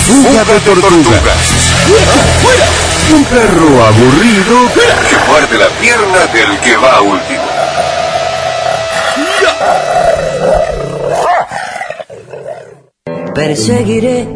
Fuga de tortugas. Un perro aburrido que muerde la pierna del que va último. Perseguiré.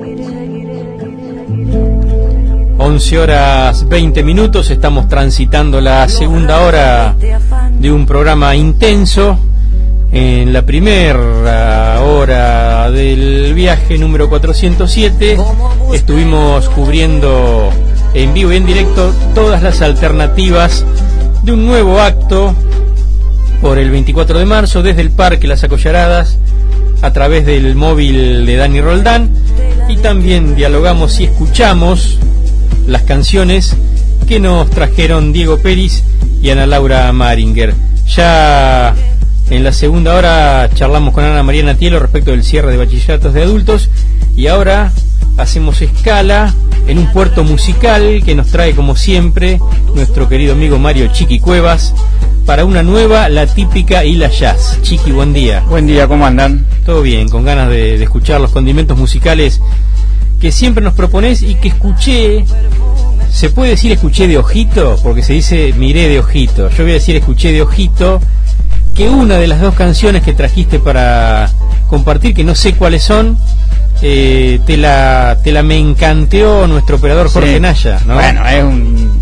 11 horas 20 minutos, estamos transitando la segunda hora de un programa intenso. En la primera hora del viaje número 407 estuvimos cubriendo en vivo y en directo todas las alternativas de un nuevo acto por el 24 de marzo desde el Parque Las Acollaradas a través del móvil de Dani Roldán, y también dialogamos y escuchamos las canciones que nos trajeron Diego Peris y Ana Laura Maringer. Ya en la segunda hora charlamos con Ana María Natielo respecto del cierre de bachilleratos de adultos, y ahora hacemos escala en un puerto musical que nos trae, como siempre, nuestro querido amigo Mario Chiqui Cuevas para una nueva, la típica y la jazz. Chiqui, buen día. Buen día, ¿cómo andan? Todo bien, con ganas de escuchar los condimentos musicales que siempre nos proponés y que escuché. ¿Se puede decir escuché de ojito? Porque se dice miré de ojito. Yo voy a decir escuché de ojito, que una de las dos canciones que trajiste para compartir, que no sé cuáles son, te la me encanteó nuestro operador Jorge Naya, ¿no? Bueno, es un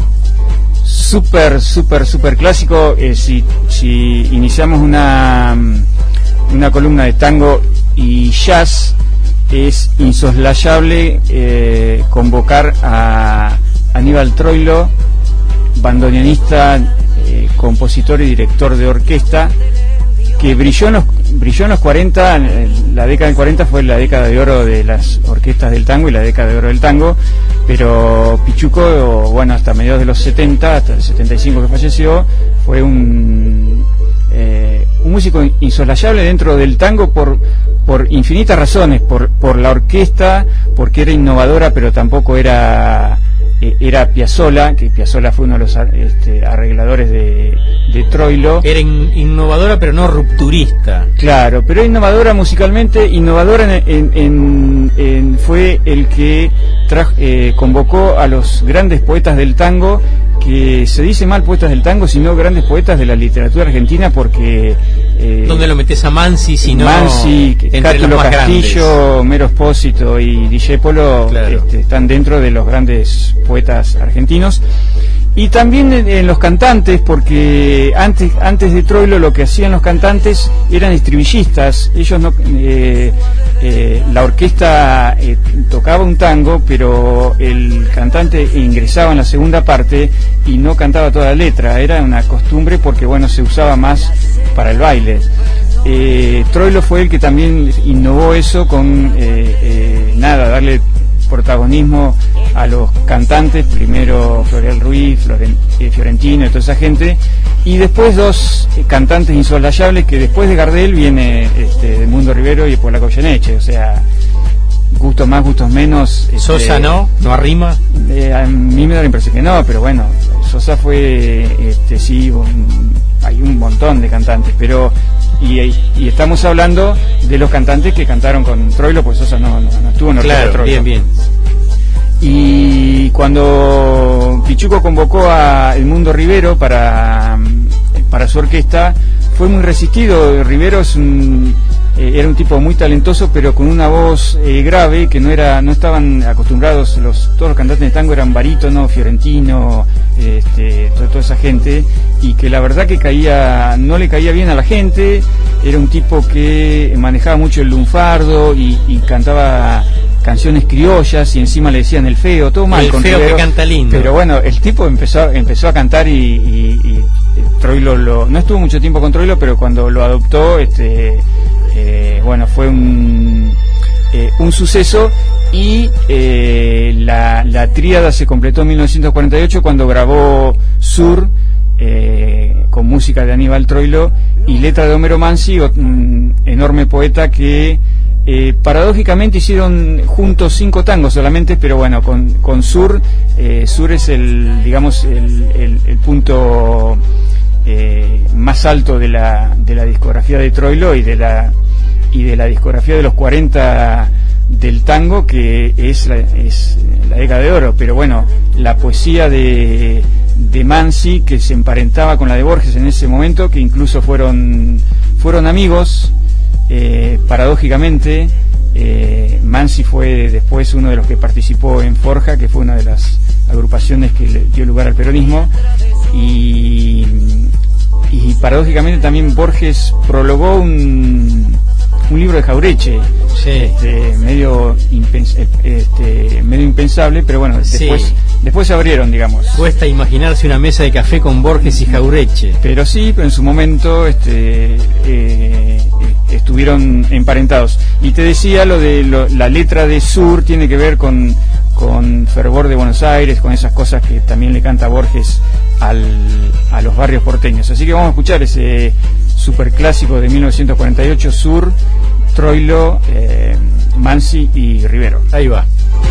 súper clásico. Si iniciamos una columna de tango y jazz, es insoslayable convocar a Aníbal Troilo, bandoneonista, compositor y director de orquesta, que brilló en los 40, la década del 40 fue la década de oro de las orquestas del tango y la década de oro del tango, pero Pichuco, bueno, hasta mediados de los 70, hasta el 75 que falleció, fue un músico insolayable dentro del tango por infinitas razones, por la orquesta, porque era innovadora, pero tampoco era Piazzolla, que Piazzolla fue uno de los arregladores de Troilo. Era innovadora pero no rupturista. Claro, pero innovadora musicalmente, innovadora fue el que convocó a los grandes poetas del tango, que se dice mal poetas del tango, sino grandes poetas de la literatura argentina, porque ¿dónde lo metes a Mansi? Si no, Mansi, Cátulo Castillo, grandes. Mero Espósito y Discépolo, claro, están dentro de los grandes poetas argentinos. Y también en los cantantes, porque antes de Troilo lo que hacían los cantantes eran estribillistas. Ellos no, la orquesta tocaba un tango, pero el cantante ingresaba en la segunda parte y no cantaba toda la letra. Era una costumbre porque, bueno, se usaba más para el baile. Troilo fue el que también innovó eso con darle protagonismo a los cantantes, primero Florial Ruiz, Fiorentino y toda esa gente, y después dos cantantes insolayables, que después de Gardel viene Edmundo Rivero y Polaco Goyeneche. O sea, gustos más, gustos menos. Sosa no arrima. A mí me da la impresión que no, pero bueno, Sosa fue sí, hay un montón de cantantes, pero y estamos hablando de los cantantes que cantaron con Troilo, pues Sosa no estuvo en orquesta de Troilo. Bien. Y cuando Pichuco convocó a Edmundo Rivero para su orquesta, fue muy resistido. Rivero era un tipo muy talentoso, pero con una voz grave, que no estaban acostumbrados. Todos los cantantes de tango eran barítono, Fiorentino, toda esa gente, y que la verdad que no le caía bien a la gente. Era un tipo que manejaba mucho el lunfardo y cantaba canciones criollas, y encima le decían el feo, todo mal. El con feo Rivero, que canta lindo. Pero bueno, el tipo empezó a cantar y Troilo no estuvo mucho tiempo con Troilo, pero cuando lo adoptó, bueno, fue un suceso. Y la tríada se completó en 1948 cuando grabó Sur, con música de Aníbal Troilo y letra de Homero Mansi, un enorme poeta que paradójicamente hicieron juntos 5 tangos solamente, pero bueno, con Sur es el punto más alto de la discografía de Troilo y de la discografía de los 40 del tango, que es la década de oro. Pero bueno, la poesía de Mansi, que se emparentaba con la de Borges en ese momento, que incluso fueron amigos, paradójicamente. Mansi fue después uno de los que participó en Forja, que fue una de las agrupaciones que le dio lugar al peronismo, y paradójicamente también Borges prologó un libro de Jauretche, sí, medio impensable, pero bueno, después se abrieron, digamos. Cuesta imaginarse una mesa de café con Borges y Jauretche. Pero sí, en su momento estuvieron emparentados. Y te decía la letra de Sur tiene que ver con Fervor de Buenos Aires, con esas cosas que también le canta Borges a los barrios porteños. Así que vamos a escuchar ese superclásico de 1948, Sur, Troilo, Mansi y Rivero. Ahí va.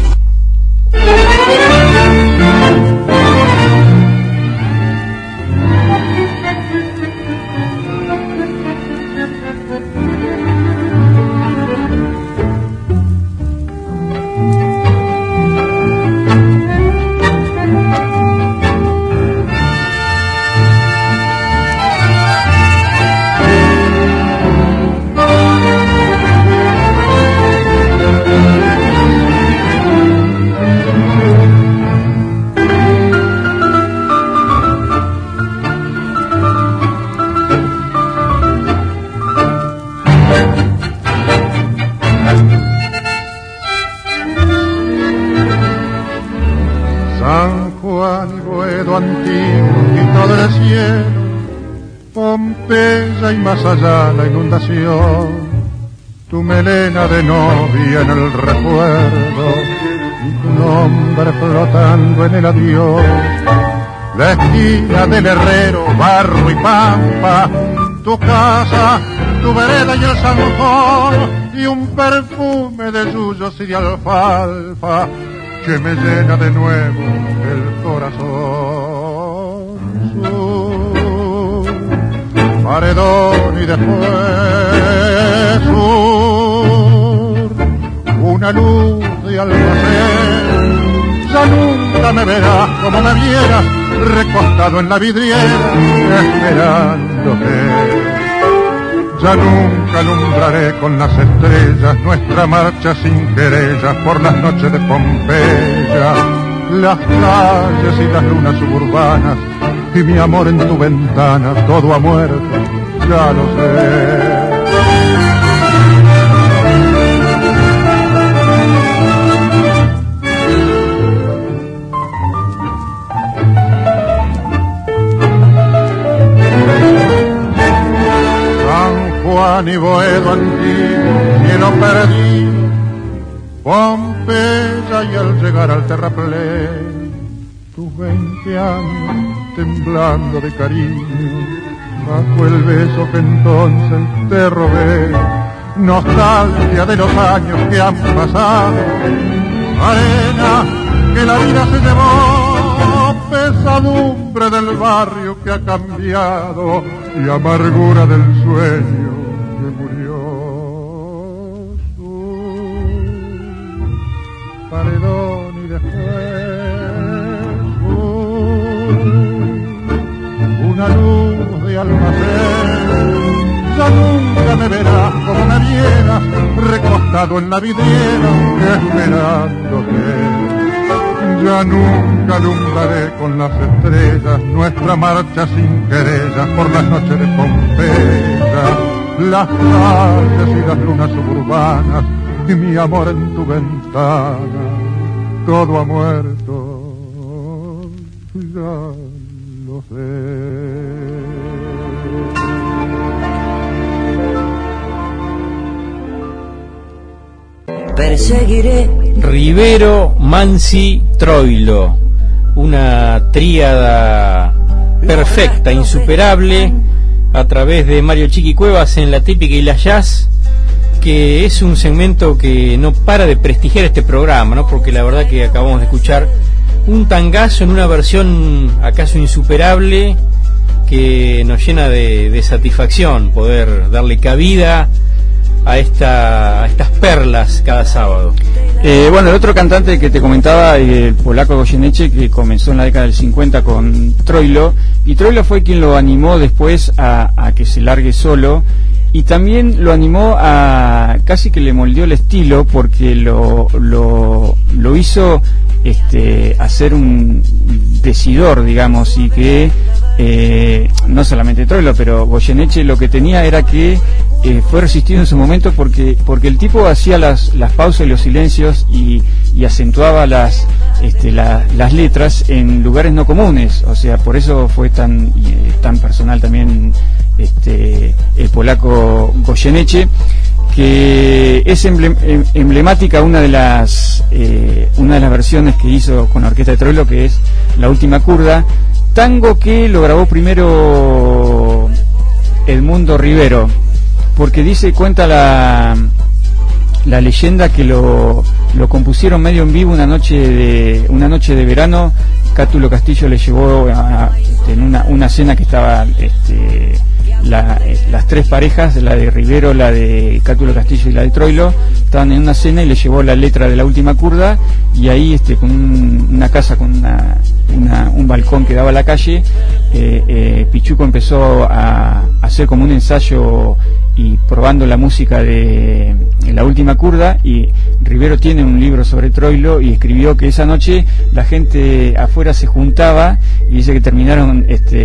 Más allá la inundación, tu melena de novia en el recuerdo, y tu nombre flotando en el adiós, la esquina del herrero, barro y pampa, tu casa, tu vereda y el zanjón, y un perfume de yuyos y de alfalfa que me llena de nuevo el corazón. Paredón y después Sur, una luz de almacén. Ya nunca me verás como me vieras, recostado en la vidriera, esperándote. Ya nunca alumbraré con las estrellas nuestra marcha sin querellas por las noches de Pompeya, las calles y las lunas suburbanas, y mi amor en tu ventana, todo ha muerto, ya lo sé. San Juan y Boedo antiguo, cielo perdido, Pompeya, y al llegar al terraplén, tus 20 años temblando de cariño, bajo el beso que entonces te robé, nostalgia de los años que han pasado, arena que la vida se llevó, pesadumbre del barrio que ha cambiado y amargura del sueño que murió. Paredón y después una luz de almacén. Ya nunca me verás como me vieras, recostado en la vidriera, esperándote. Ya nunca alumbraré con las estrellas nuestra marcha sin querellas por las noches de Pompeya, las calles y las lunas suburbanas, y mi amor en tu ventana, todo ha muerto, ya lo sé. Perseguiré. Rivero, Mansi, Troilo, una tríada perfecta, insuperable, a través de Mario Chiqui Cuevas en La Típica y la Jazz, que es un segmento que no para de prestigiar este programa, ¿no? Porque la verdad que acabamos de escuchar un tangazo en una versión acaso insuperable que nos llena de satisfacción poder darle cabida a estas perlas cada sábado. Bueno, el otro cantante que te comentaba, el polaco Goyeneche, que comenzó en la década del 50 con Troilo, y Troilo fue quien lo animó después a que se largue solo, y también lo animó a, casi que le moldeó el estilo, porque lo hizo hacer un decidor, digamos, y que no solamente Troilo, pero Goyeneche lo que tenía era que fue resistido en su momento porque el tipo hacía las pausas y los silencios y acentuaba las letras en lugares no comunes, o sea, por eso fue tan personal también el polaco Goyeneche, que es emblemática una de las versiones que hizo con la orquesta de Troilo, que es La Última Curda, tango que lo grabó primero Edmundo Rivero, porque cuenta la leyenda que lo compusieron medio en vivo una noche de verano. Cátulo Castillo le llevó en una cena que estaba las tres parejas, la de Rivero, la de Cátulo Castillo y la de Troilo, estaban en una cena y le llevó la letra de La Última Curda, y ahí con una casa con un balcón que daba a la calle, Pichuco empezó a hacer como un ensayo y probando la música de La Última Curda, y Rivero tiene un libro sobre Troilo y escribió que esa noche la gente afuera se juntaba, y dice que terminaron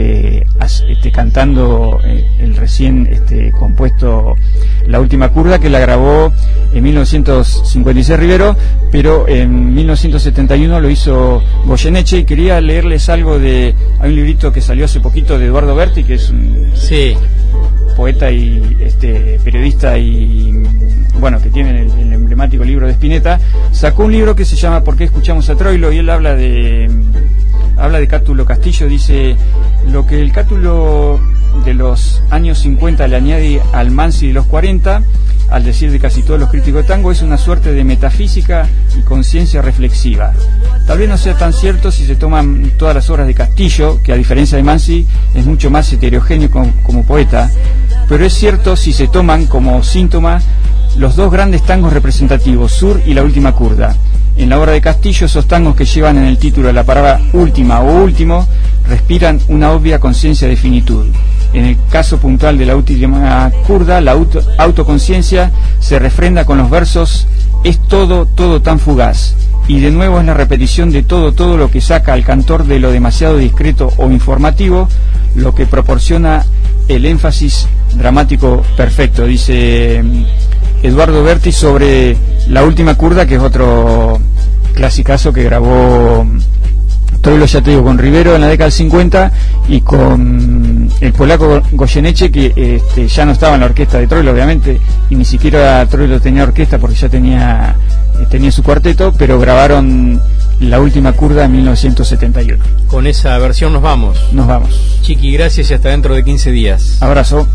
cantando el recién compuesto La Última Curda, que la grabó en 1956 Rivero, pero en 1971 lo hizo Goyeneche. Y quería leerles algo hay un librito que salió hace poquito de Eduardo Berti, que es un poeta y periodista, y bueno, que tiene el emblemático libro de Spinetta. Sacó un libro que se llama ¿Por qué escuchamos a Troilo? Y él habla de Cátulo Castillo. Dice: lo que el Cátulo de los años 50 le añade al Mansi de los 40, al decir de casi todos los críticos de tango, es una suerte de metafísica y conciencia reflexiva. Tal vez no sea tan cierto si se toman todas las obras de Castillo, que a diferencia de Mansi es mucho más heterogéneo como poeta, pero es cierto si se toman como síntoma los dos grandes tangos representativos, Sur y La Última Curda. En la obra de Castillo, esos tangos que llevan en el título la palabra última o último respiran una obvia conciencia de finitud. En el caso puntual de La Última Curda, la autoconciencia se refrenda con los versos: es todo tan fugaz. Y de nuevo es la repetición de todo lo que saca al cantor de lo demasiado discreto o informativo, lo que proporciona el énfasis dramático perfecto. Dice Eduardo Berti sobre La Última Curda, que es otro clasicazo que grabó Troilo, ya te digo, con Rivero en la década del 50, y con el polaco Goyeneche, que ya no estaba en la orquesta de Troilo, obviamente, y ni siquiera Troilo tenía orquesta porque ya tenía su cuarteto, pero grabaron La Última Curda en 1971. Con esa versión nos vamos. Chiqui, gracias y hasta dentro de 15 días. Abrazo.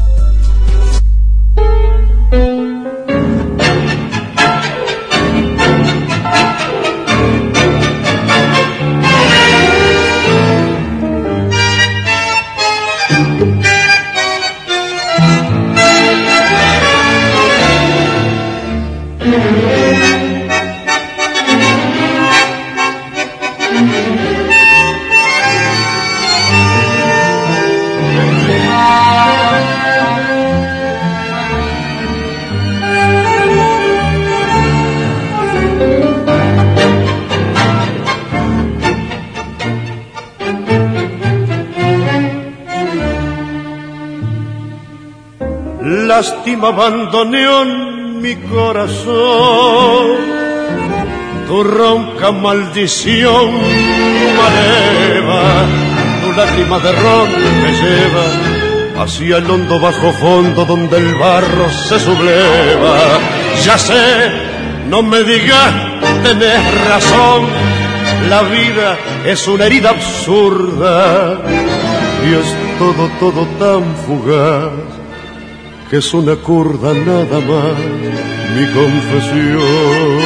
Lástima abandoneó mi corazón, tu ronca maldición maleva, tu lágrima de ron me lleva hacia el hondo bajo fondo donde el barro se subleva. Ya sé, no me digas, tenés razón, la vida es una herida absurda y es todo tan fugaz que es una curda nada más mi confesión.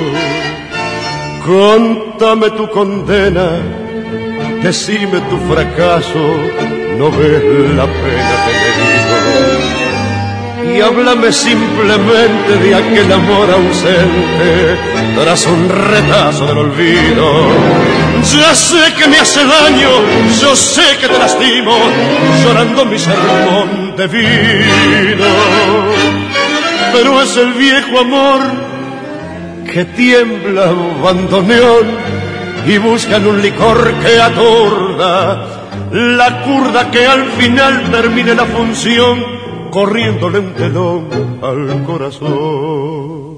Contame tu condena, decime tu fracaso, no ves la pena que me digo. y háblame simplemente de aquel amor ausente tras un retazo del olvido. Ya sé que me hace daño, yo sé que te lastimo, llorando mi sermón de vino. Pero es el viejo amor que tiembla bandoneón y busca en un licor que atorda la curda que al final termine la función, corriéndole un telón al corazón.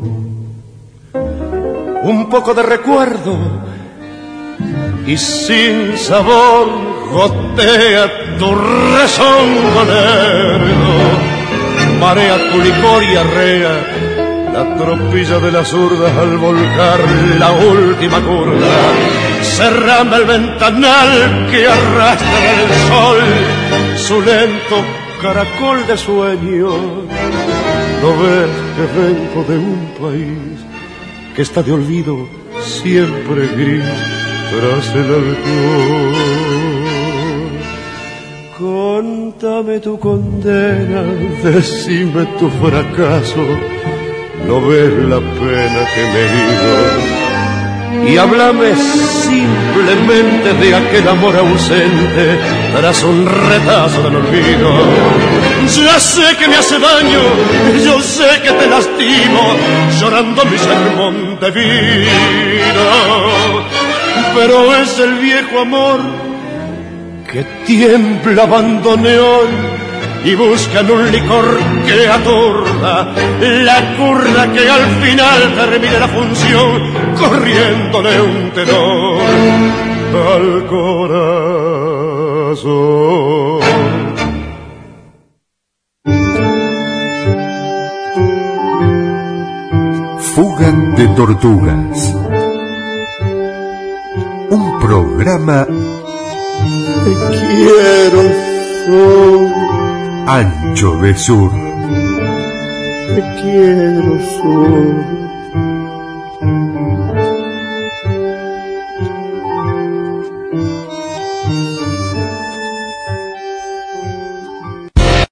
Un poco de recuerdo y sin sabor gotea tu rezongo lerdo, marea tu licor y arrea la tropilla de las zurdas al volcar la última curva. Cerrame el ventanal que arrastra el sol su lento caracol de sueño. No ves que vengo de un país que está de olvido siempre gris tras el alcohol. Contame tu condena, decime tu fracaso, no ves la pena que me dio, y háblame simplemente de aquel amor ausente tras un retazo del olvido. Ya sé que me hace daño, yo sé que te lastimo, llorando mi sermón de vino. Pero es el viejo amor que tiembla bandoneón y busca en un licor que atorda la curda que al final termine la función, corriéndole un tenor al corazón. Fuga de tortugas. Un programa. Te quiero, Sol. Ancho de Sur. Te quiero, Sol.